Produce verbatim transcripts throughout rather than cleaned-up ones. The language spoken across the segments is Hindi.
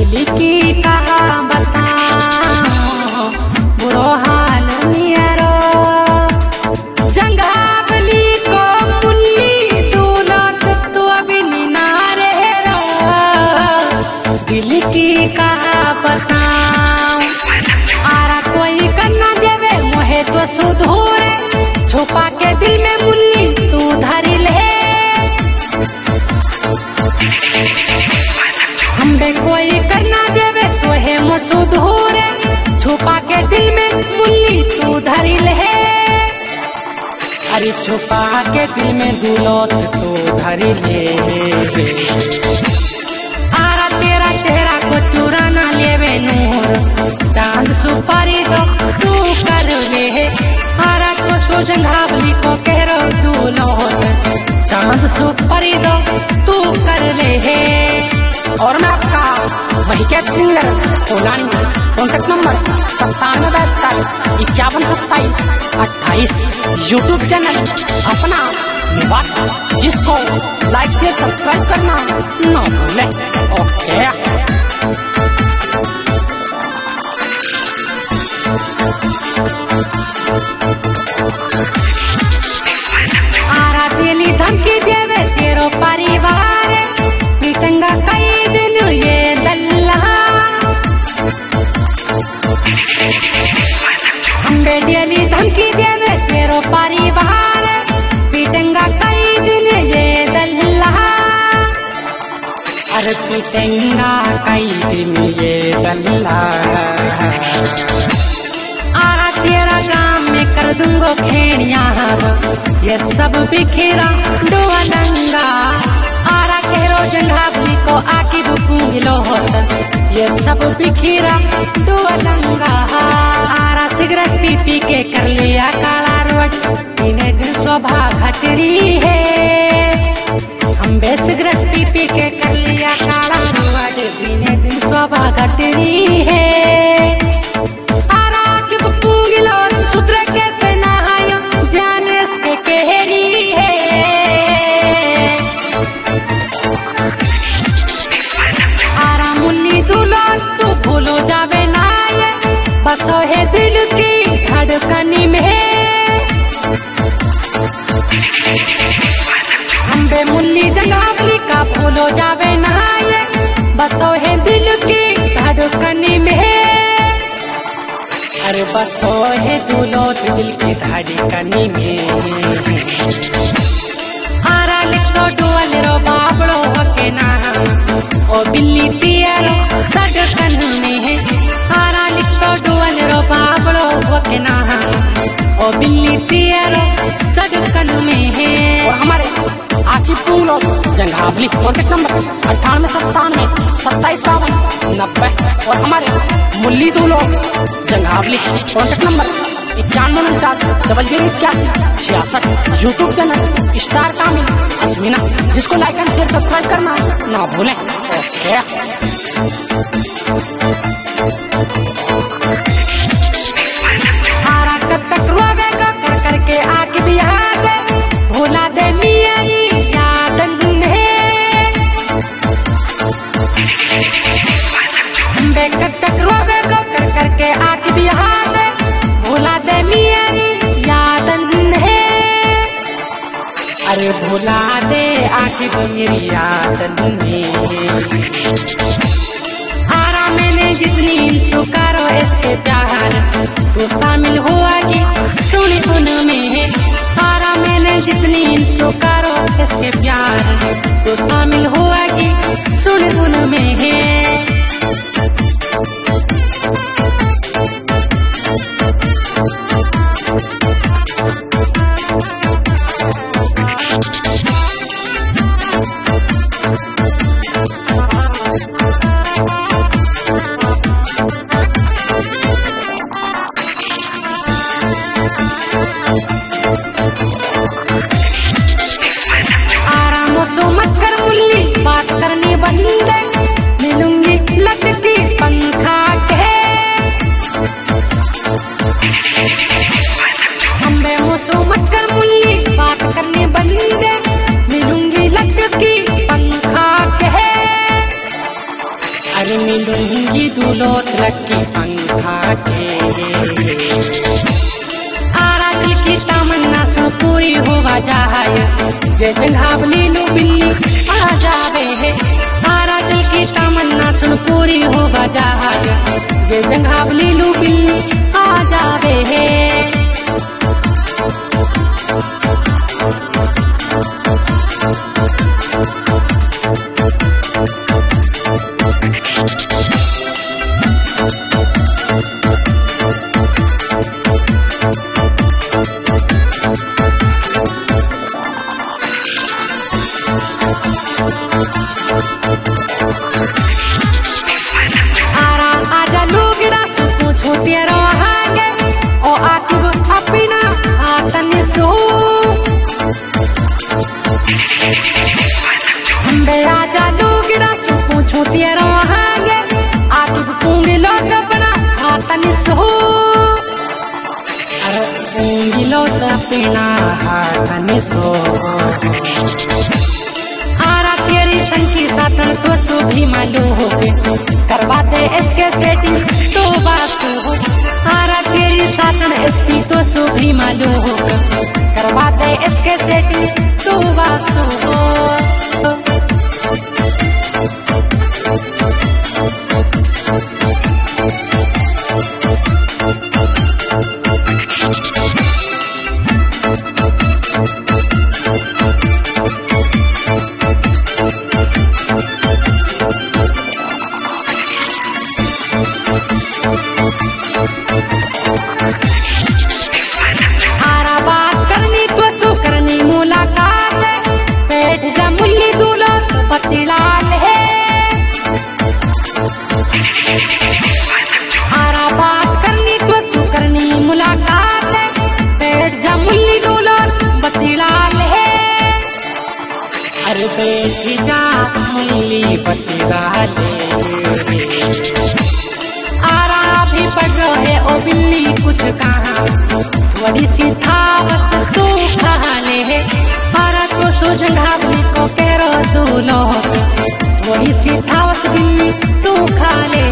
दिल की कहा बताओ बुरो हाल नियरो जंघावली को मुल्ली दूलत तो अभी नारे रो दिल की कहा बताओ आरा कोई करना देवे मोहे तो सुधोरे छुपा के दिल में मुल्ली तू धरी ले हमबे कोई करना देवे तो है मसूद हो रे छुपा के दिल में मुल्ली तू धरी ले अरे छुपा के दिल में दुलौत तू धरी ले आरा तेरा चेहरा को चुरा ना लेवे नूर चांद सुपारी दो तू कर ले आरा को सो जंघावली को कह रो दुलौत चांद सुपारी दो तू कर ले। और मैं आपका वही कैद सिंगर कोलानी कॉन्टेक्ट नंबर सत्तानवे बहत्तर इक्यावन सत्ताईस अट्ठाईस यूट्यूब चैनल अपना निवास जिसको लाइक शेयर सब्सक्राइब करना ना भूलें। ओके आरा दिली धमकी देवे तेरो परिवार पीटंगा कई दिन ये दल्ला हमबे दिली धमकी देवे तेरो परिवार पीटंगा कई दिन ये दल्ला अरे पीटंगा कई दिन ये दल्ला आरा तेरा गांव में कर दूंगो खेड़िया ये सब बिखेरा डोलंगा आरा कहो जंघावली को आकी बुकूंगी लोहत ये सब बिखेरा डोलंगा आरा सिगरेट पी पी के कर लिया काला रोड इन्हें दिन शोभा घटरी है हम बे सिगरेट पी पी के कर लिया काला रोड इन्हें दिन शोभा घटरी है आरा की बुकूंगी लोहत सुधरे कैसे ना आयो जाने इसके कहरी है आरा मुल्ली दुलौत तू भूलो जावे ना ये बसो है दिल की धड़कनी में हमबे मुल्ली जंघावली का भूलो जावे ना ये बसो है दिल की धड़कनी में अरे बसो है दुलौत दिल की धड़कनी में आरा लिख तो डोल रो बाबड़ो के ना ओ बिल्ली तियारो सड़कन में है आरा लिख तो डोल रो बाबड़ो के ना ओ बिल्ली तियारो सड़कन में है और हमारे आकी पूलो जंघावली कॉन्टेक्ट नंबर अट्ठानवे सत्तानवे सत्ताईस बावन नब्बे और हमारे मुल्ली दूलो जंघावली कॉन्टेक्ट नंबर इक्यानवे उनचास डबल जीरो इक्यासी छियासठ YouTube channel star Kamil Ajmina जिसको लाइक एंड शेयर सब्सक्राइब करना ना भूलें। ओके आरा कब तक रोवेगा कर करके आके भी याद भूला दे मियां याद हमबे कब तक रोवेगा कर करके आके भी याद भूला दे मियां याद अरे भुला दे आखिर मेरी याद आरा मैंने जितनी सुकारो इसके प्यार तो शामिल हुआ कि सुनी उनमें आरा मैंने जितनी सुकारो इसके प्यार तो शामिल हुआ कि सुनी उनमें आराम सो मत कर मुल्ली बात करनी बंद फिल्मी लुंगी दुलोत लटकी पंखा के आरा दिल की तमन्ना सो पूरी होवा जाए जे जंघावली लो बिल्ली आ जावे है आरा दिल की तमन्ना सुन पूरी होवा जाए जे जंघावली लो बिल्ली आ जावे है आरा आजा लोगड़ा पूछो तेरा हागे ओ आकुब अपना हाथन सो हमबे आजा लोगड़ा पूछो तेरा हागे आकुब पूंगी लोग अपना हाथन सो अरे पूंगी लोग अपना हाथन सो आरा तेरी संखी सातन तो सो भी मालूम हो गए करवा दे इसके सेटिंग तो बात हो आरा तेरी सातन एसपी तो सो भी मालूम हो गए करवा दे इसके सेटिंग तो बात हो आरा बात करनी तो सो करनी मुलाकात बैठ जा मुल्ली दूल्हा तो पतिलाल है आरा बात करनी तो सो करनी मुलाकात बैठ जा मुल्ली दूल्हा पतिलाल है अरे बैठ जा मुल्ली पतिलाल आरा भी पढ़ रहे ओ बिल्ली कुछ कहा थोड़ी सी थावस तू खाने है आरा तो सो जंघावली को कह रो दूल्हो थोड़ी सी थावस बिल्ली तू खा ले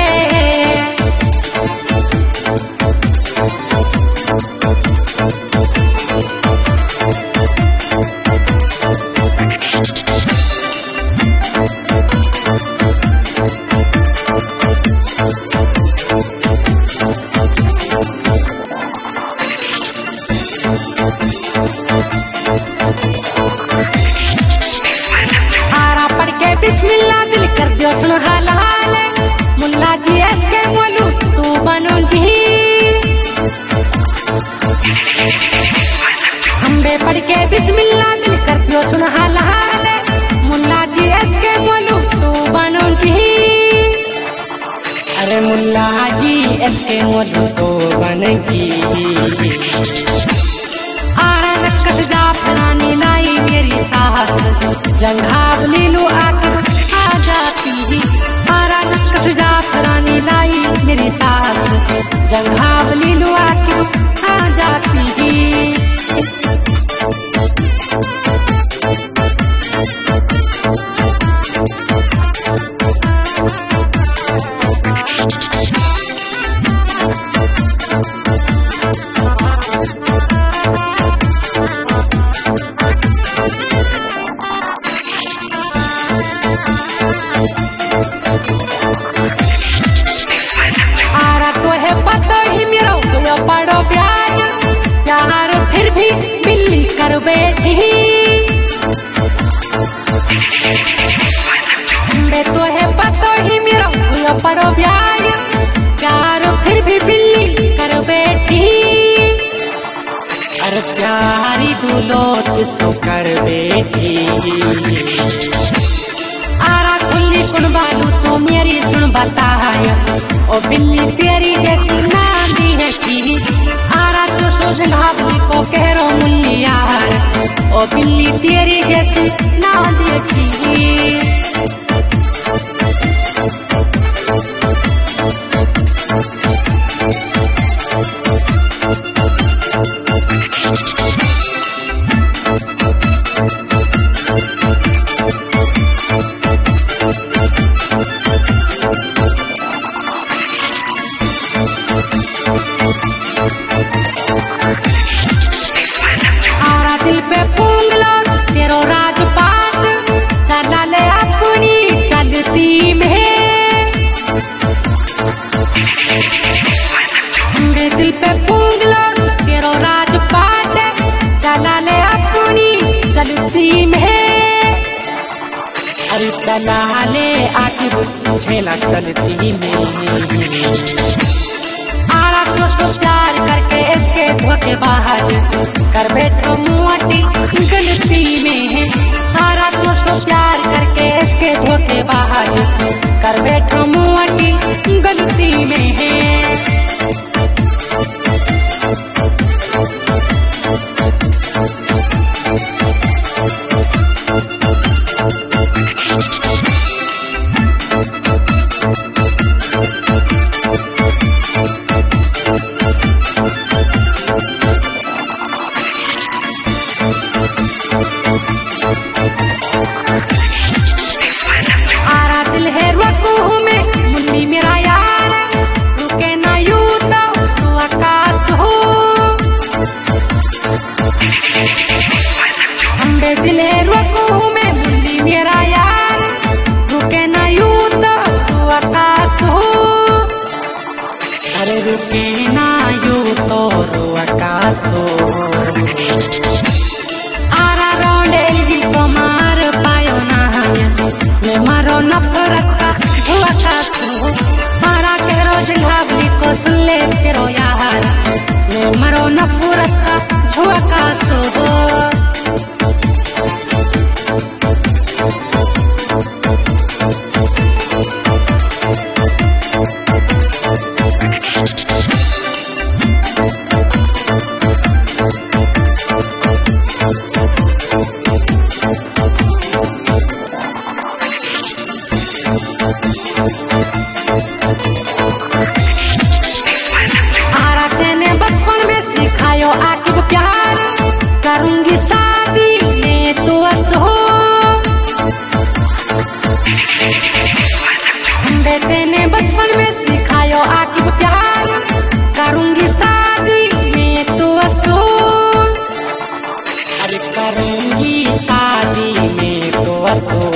आरा पढ़ के बिस्मिल्लाह दिल कर दियो सुन हाल हाल मुल्ला जी एस के बोलू तू बनोगी हमबे पढ़ के बिस्मिल्लाह दिल कर दियो सुन हाल हाल मुल्ला जी एस के बोलू तू बनोगी अरे मुल्ला जी एस के बोलू तो बनगी आरा नक्कस जाफरानी लाई मेरी साहस जंघावली लो आकर आ जाती आरा नक्कस जाफरानी लाई मेरी साहस जंघावली लो आकर आ जाती आरा तो है पता ही मेरा तो पड़ो प्यार प्यार फिर भी बिल्ली कर बैठी हमबे तो है पता ही मेरा तो पड़ो प्यार प्यार फिर भी बिल्ली कर बैठी अरे प्यारी दुलोत सो कर बैठी आरा खुली कुन बालू तो मेरी सुन बताया ओ बिल्ली तेरी जैसी नानी है की आरा तो सो जंघावली को कह रो मुल्ली यार ओ बिल्ली तेरी जैसी नानी है की पे पूंगलो तेरो राजपाट चला ले अपनी चलती में अरे चला ले आके छेला चलती में आरा तो सो प्यार करके इसके धोखे बाहर कर बैठो मोटी गलती में आरा तो सो प्यार करके इसके धोखे बाहर कर बैठो मोटी गलती में आरा दिल है रुकू में मुन्नी मेरा यार रुके ना यूं तो आकाश हो अम्बे दिल है रुकू में मुन्नी मेरा यार रुके ना यूं तो आकाश हो अरे रुके ना यूं तो आकाश हो आरा रोंड एलगी को मार पायो ना मैं मारो नफरत का हुआ खासू मारा के रोज घावली को सुन ले तेरो यार मैं मारो नफरत का हुआ खासू आरा तेने बचपन में सिखायो आके प्यार करूंगी शादी में तो हो बेटे ने बचपन में सिखायो आके प्यार करूंगी शादी में तो हो अरे करूंगी शादी में तो हो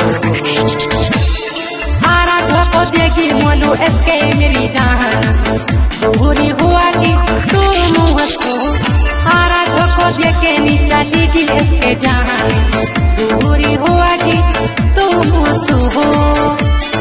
आरा धोखो देगी मोलू इसके मेरी जान दूरी हुआ कि तू मुँह सो आरा धोखो देके नीचा लिगी इसके जान दूरी हुआ कि तू मुँह सो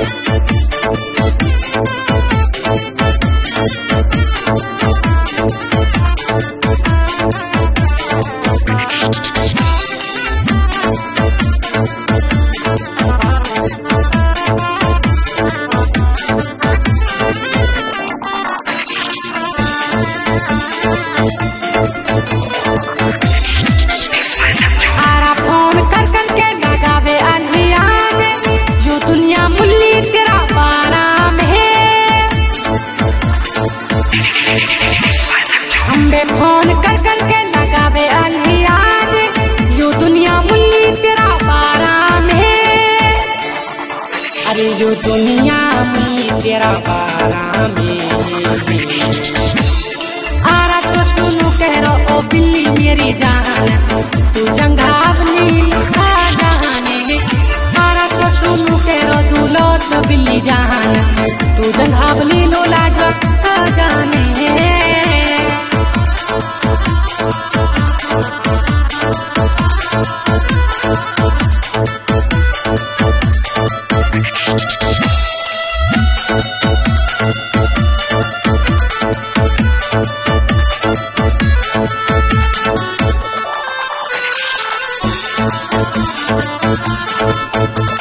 आरा फोन कर कर के लगावे अलियान यो दुनिया मुल्ली तेरा बारा में अम्बे फोन कर कर के लगावे अलियान यो दुनिया मुल्ली तेरा बारा में अरे यो दुनिया मुल्ली तेरा बारा में आरा तो सुनू कह रो ओ बिल्ली मेरी जान तू जंघावली लखा जाने आरा तो सुनू कह रो दूलो तो बिल्ली जान तू जंघावली लोला ढका जाने